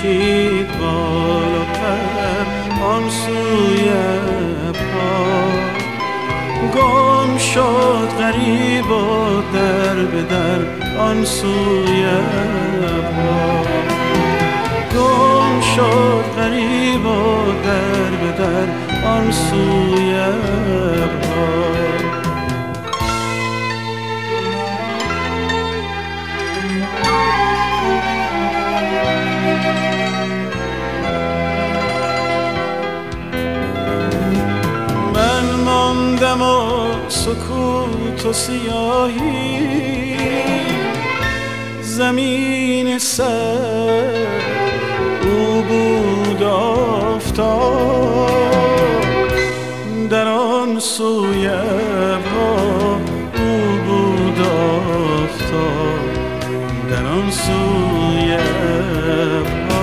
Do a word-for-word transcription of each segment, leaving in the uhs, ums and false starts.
کشید بال و پر آن سوی پا. گم شد غریب و در به در آن سوی پا. گم شد غریب و در به در آن سوی پا. من ماندم و سکوت و سیاهی، زمین سر او بود آفتاب، در آن سوی پا او بود آفتاب، در آن سوی پا.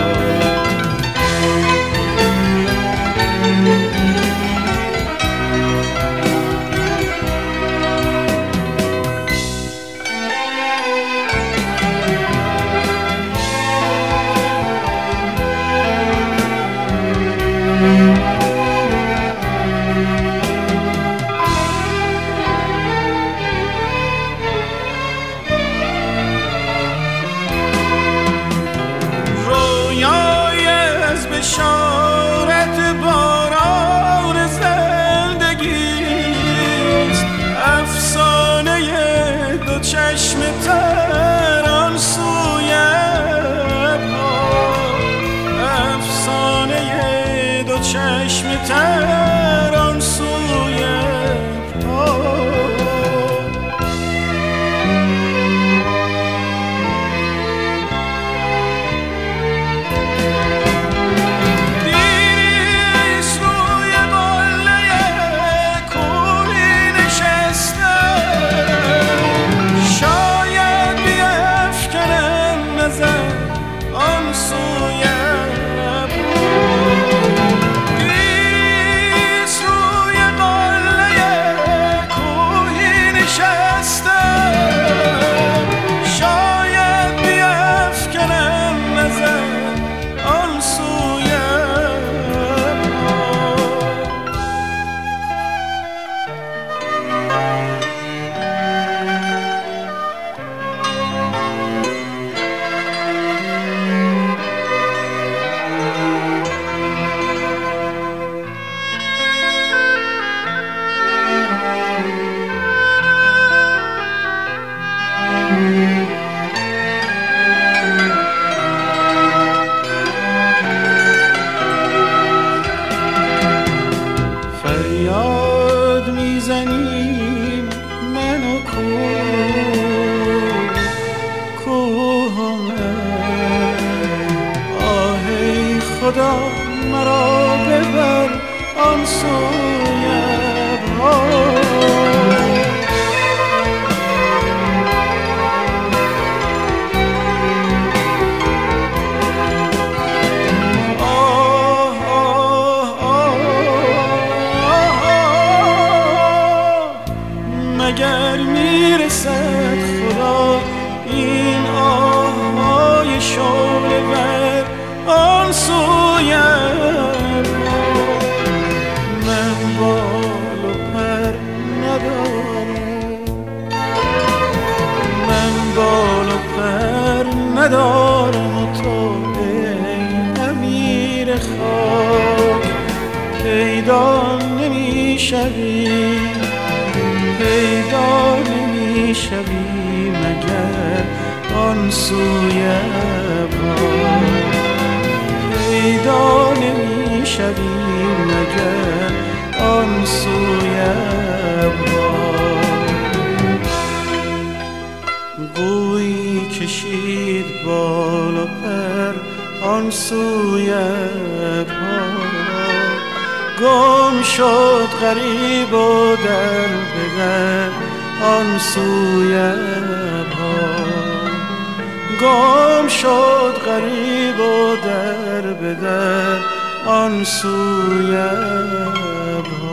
بشارت باران زندگیست، افسانه دو چشم تر آن سوی پا، افسانه دو چشم تر آن سوی پا. فریاد میزنیم من و کوه، کوه آه ای خدا مرا ببر آن سوی پا. مگر میرسد خدا این آهای شعله ور آن سوی پا. من بال و پر ندارم، من بال و پر ندارم و تو ای امیر خاک پیدا نمیشوی، پیدا نمیشوی مگر آن سوی پا. پیدا نمیشوی مگر آن سوی پا. بوی کشید بال و پر آن سوی پا. گم شد غریب و در به در آن سوی پا. گم شد غریب و در به در آن سوی پا.